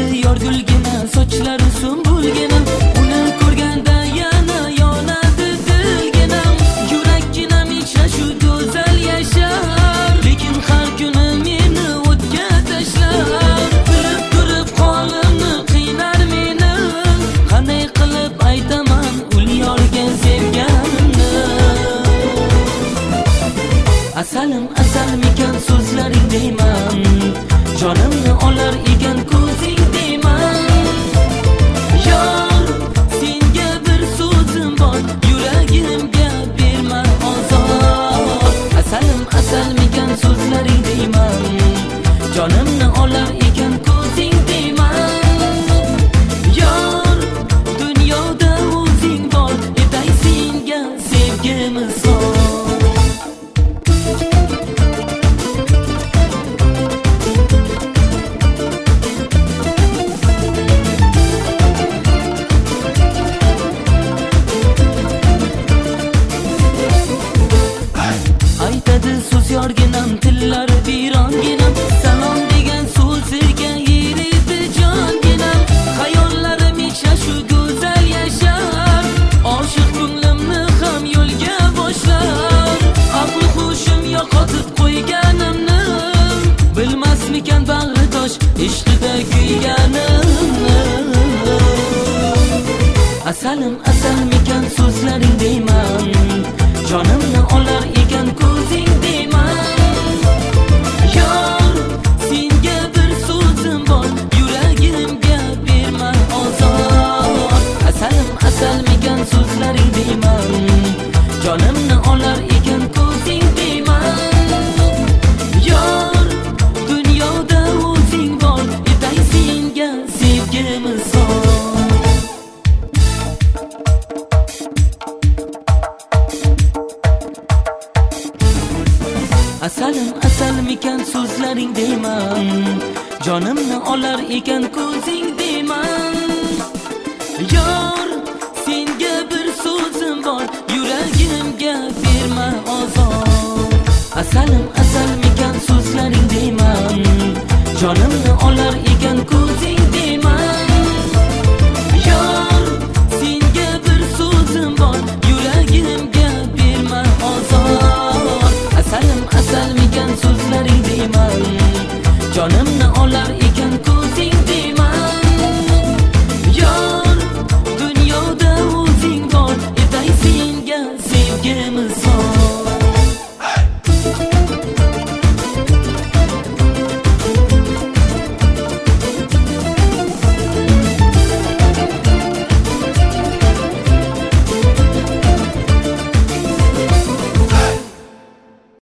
yorgulgina, sochlari sumbulgina, uni ko'rganda yana yonadi dilginam. Yurakginam ichra shu go'zal yashar, lekin har kuni meni o'tga tashlar. Bilib turib qolimni qiynar meni, qanday qilib aytaman ul yorga sevganimni. Asalim asal mikan so'zlaring deyman, jonimni olar ekan ko'zing deyman. Yor, senga bir so'zim bor, yuragimga berma ozor. Asalim asal mikan so'zlaring deyman, jonimni olar ekan ko'zing deyman. Yor, dunyoda o'zing bor, etay senga sevgi misol. Aytadi so'z yorginam, tillar vironginam, salom degan so'zga yeridi jonginam. Xayollarim ichra shu go'zal yashar, oshiq ko'nglimni ham yo'lga boshlar. Aql hushim yo'qotib qo'yganimni, bilmasmikan bag'ri tosh ishqida kuyganimni. Asalim asal mikan so'zlaring deyman, jonimni olar ekan ko'zing deyman. Yor, senga bir so'zim bor, yuragimga berma ozor. Asalim asal mikan so'zlaring deyman, jonimni olar ekan ko'zing deyman. Yor, dunyoda o'zing bor, etay senga sevgi misol. Asalim asal mikan so'zlaring deyman, jonimni olar ekan ko'zing deyman. Yor, senga bir so'zim bor, yuragimga berma ozor. Asalim asal